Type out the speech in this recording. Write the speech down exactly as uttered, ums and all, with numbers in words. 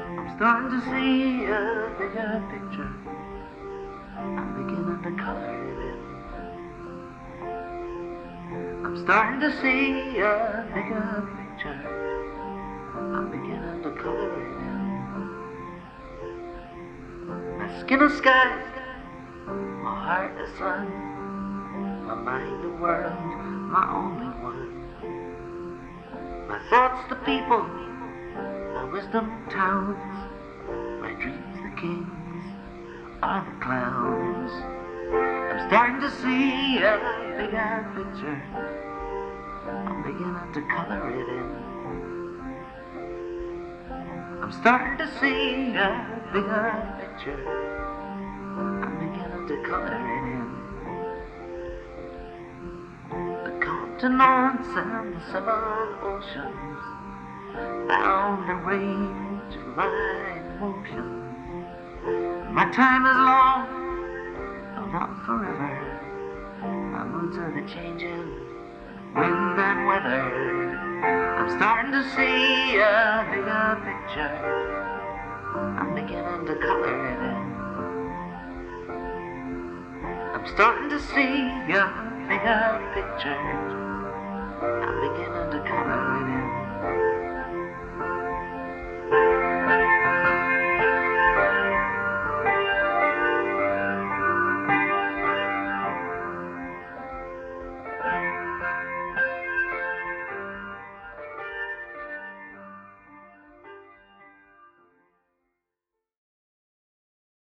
I'm starting to see a bigger picture. I'm beginning to color it in. I'm starting to see a bigger picture. I'm beginning to color it in. My skin is sky, my heart is sun, my mind the world, my only one. My thoughts the people, my wisdom towns, my dreams the kings, are the clowns. I'm starting to see a bigger picture. I'm beginning to color it in. I'm starting to see a bigger picture. I'm beginning to color it in. The continents and the seven oceans found their way to my emotions. My time is long, though not forever. My moods are the changing wind and weather. I'm starting to see a bigger picture. I'm beginning to color it in. I'm starting to see a bigger picture. I'm beginning to color it in.